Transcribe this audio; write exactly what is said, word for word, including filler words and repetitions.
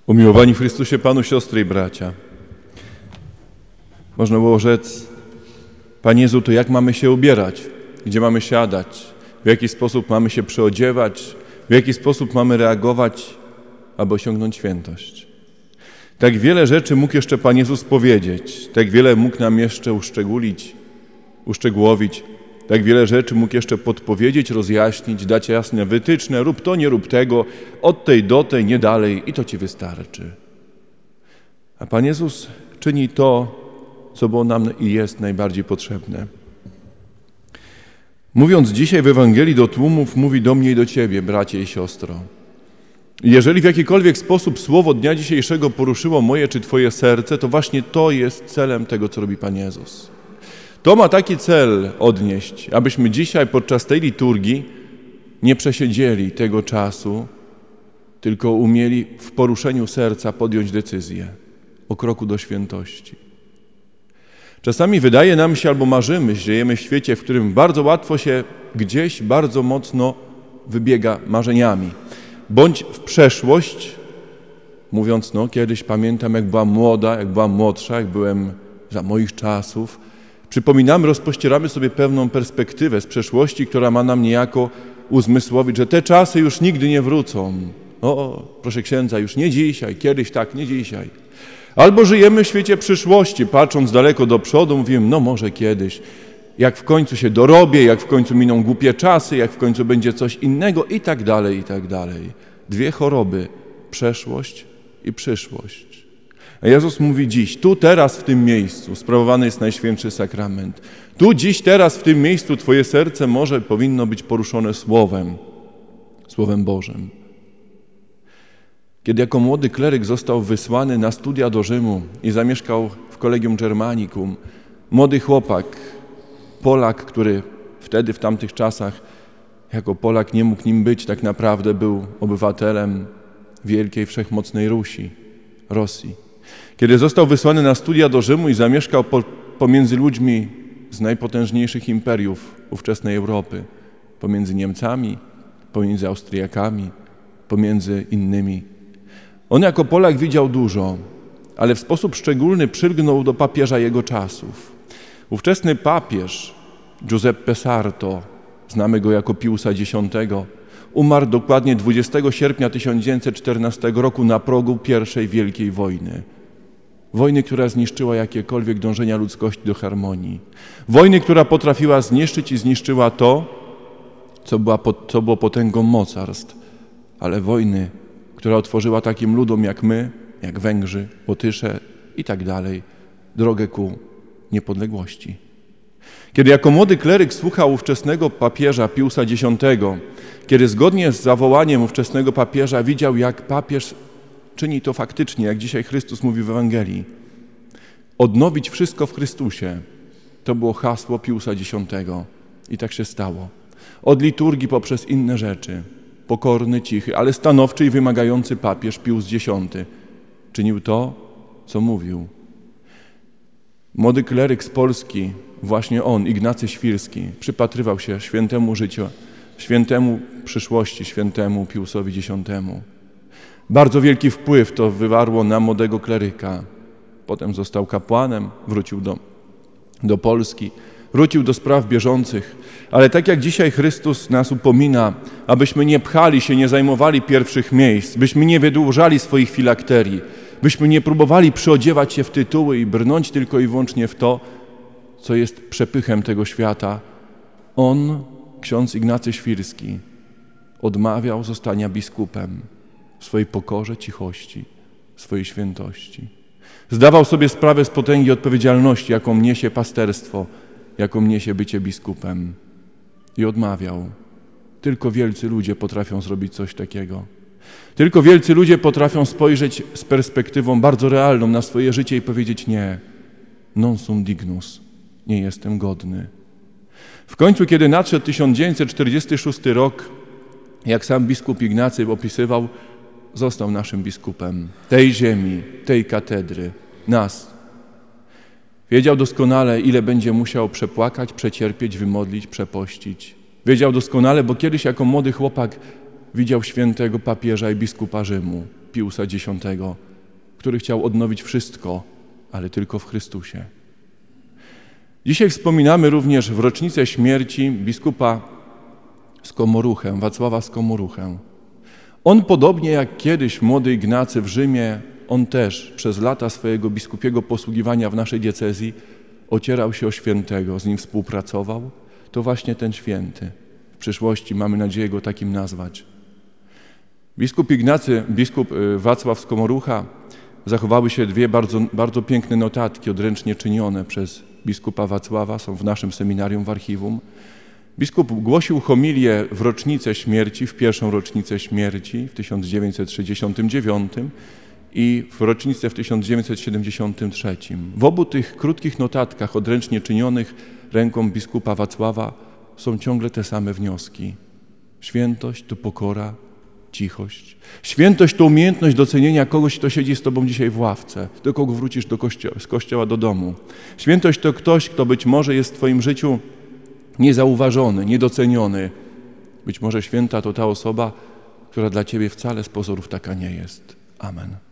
Umiłowani w Chrystusie Panu, siostry i bracia. Można było rzec, Panie Jezu, to jak mamy się ubierać? Gdzie mamy siadać? W jaki sposób mamy się przyodziewać? W jaki sposób mamy reagować, aby osiągnąć świętość? Tak wiele rzeczy mógł jeszcze Pan Jezus powiedzieć, tak wiele mógł nam jeszcze uszczególić, uszczegółowić, tak wiele rzeczy mógł jeszcze podpowiedzieć, rozjaśnić, dać jasne wytyczne, rób to, nie rób tego, od tej do tej, nie dalej i to Ci wystarczy. A Pan Jezus czyni to, co było nam i jest najbardziej potrzebne. Mówiąc dzisiaj w Ewangelii do tłumów, mówi do mnie i do Ciebie, bracie i siostro. Jeżeli w jakikolwiek sposób słowo dnia dzisiejszego poruszyło moje czy Twoje serce, to właśnie to jest celem tego, co robi Pan Jezus. To ma taki cel odnieść, abyśmy dzisiaj podczas tej liturgii nie przesiedzieli tego czasu, tylko umieli w poruszeniu serca podjąć decyzję o kroku do świętości. Czasami wydaje nam się albo marzymy, że żyjemy w świecie, w którym bardzo łatwo się gdzieś bardzo mocno wybiega marzeniami. Bądź w przeszłość, mówiąc, no kiedyś pamiętam, jak była młoda, jak była młodsza, jak byłem za moich czasów. Przypominamy, rozpościeramy sobie pewną perspektywę z przeszłości, która ma nam niejako uzmysłowić, że te czasy już nigdy nie wrócą. O, proszę księdza, już nie dzisiaj, kiedyś tak, nie dzisiaj. Albo żyjemy w świecie przyszłości, patrząc daleko do przodu, mówimy, no może kiedyś, jak w końcu się dorobię, jak w końcu miną głupie czasy, jak w końcu będzie coś innego i tak dalej, i tak dalej. Dwie choroby, przeszłość i przyszłość. A Jezus mówi dziś, tu, teraz, w tym miejscu sprawowany jest Najświętszy Sakrament. Tu, dziś, teraz, w tym miejscu Twoje serce może, powinno być poruszone Słowem, Słowem Bożym. Kiedy jako młody kleryk został wysłany na studia do Rzymu i zamieszkał w Collegium Germanicum, młody chłopak, Polak, który wtedy, w tamtych czasach, jako Polak nie mógł nim być, tak naprawdę był obywatelem wielkiej, wszechmocnej Rusi, Rosji. Kiedy został wysłany na studia do Rzymu i zamieszkał po, pomiędzy ludźmi z najpotężniejszych imperiów ówczesnej Europy, pomiędzy Niemcami, pomiędzy Austriakami, pomiędzy innymi. On jako Polak widział dużo, ale w sposób szczególny przylgnął do papieża jego czasów. Ówczesny papież Giuseppe Sarto, znamy go jako Piusa Dziesiątego, umarł dokładnie dwudziestego sierpnia tysiąc dziewięćset czternastego roku na progu pierwszej wielkiej wojny. Wojny, która zniszczyła jakiekolwiek dążenia ludzkości do harmonii. Wojny, która potrafiła zniszczyć i zniszczyła to, co, była, co było potęgą mocarstw, ale wojny, która otworzyła takim ludom jak my, jak Węgrzy, Łotysze i tak dalej, drogę ku niepodległości. Kiedy jako młody kleryk słuchał ówczesnego papieża Piusa Dziesiątego, kiedy zgodnie z zawołaniem ówczesnego papieża widział, jak papież czyni to faktycznie, jak dzisiaj Chrystus mówi w Ewangelii, odnowić wszystko w Chrystusie, to było hasło Piusa Dziesiątego i tak się stało. Od liturgii poprzez inne rzeczy, pokorny, cichy, ale stanowczy i wymagający papież Pius Dziesiąty czynił to, co mówił. Młody kleryk z Polski, właśnie on, Ignacy Świrski, przypatrywał się świętemu życiu, świętemu przyszłości, świętemu Piusowi Dziesiątemu. Bardzo wielki wpływ to wywarło na młodego kleryka. Potem został kapłanem, wrócił do, do Polski, wrócił do spraw bieżących, ale tak jak dzisiaj Chrystus nas upomina, abyśmy nie pchali się, nie zajmowali pierwszych miejsc, byśmy nie wydłużali swoich filakterii, byśmy nie próbowali przyodziewać się w tytuły i brnąć tylko i wyłącznie w to, co jest przepychem tego świata. On, ksiądz Ignacy Świrski, odmawiał zostania biskupem w swojej pokorze, cichości, swojej świętości. Zdawał sobie sprawę z potęgi odpowiedzialności, jaką niesie pasterstwo, jaką niesie bycie biskupem. I odmawiał. Tylko wielcy ludzie potrafią zrobić coś takiego. Tylko wielcy ludzie potrafią spojrzeć z perspektywą bardzo realną na swoje życie i powiedzieć nie, non sum dignus, nie jestem godny. W końcu, kiedy nadszedł tysiąc dziewięćset czterdziesty szósty rok, jak sam biskup Ignacy opisywał, został naszym biskupem tej ziemi, tej katedry, nas. Wiedział doskonale, ile będzie musiał przepłakać, przecierpieć, wymodlić, przepościć. Wiedział doskonale, bo kiedyś jako młody chłopak widział świętego papieża i biskupa Rzymu. Piusa Dziesiątego, który chciał odnowić wszystko, ale tylko w Chrystusie. Dzisiaj wspominamy również w rocznicę śmierci biskupa Skomoruchę, Wacława Skomoruchę. On podobnie jak kiedyś młody Ignacy w Rzymie, on też przez lata swojego biskupiego posługiwania w naszej diecezji ocierał się o świętego, z nim współpracował. To właśnie ten święty. W przyszłości mamy nadzieję go takim nazwać. Biskup Ignacy, biskup Wacław Skomorucha, zachowały się dwie bardzo, bardzo piękne notatki odręcznie czynione przez biskupa Wacława, są w naszym seminarium w archiwum. Biskup głosił homilię w rocznicę śmierci, w pierwszą rocznicę śmierci w tysiąc dziewięćset sześćdziesiątym dziewiątym i w rocznicę w tysiąc dziewięćset siedemdziesiątym trzecim. W obu tych krótkich notatkach odręcznie czynionych ręką biskupa Wacława są ciągle te same wnioski. Świętość to pokora, cichość. Świętość to umiejętność docenienia kogoś, kto siedzi z tobą dzisiaj w ławce, do kogo wrócisz do kościoła, z kościoła do domu. Świętość to ktoś, kto być może jest w twoim życiu niezauważony, niedoceniony. Być może święta to ta osoba, która dla ciebie wcale z pozorów taka nie jest. Amen.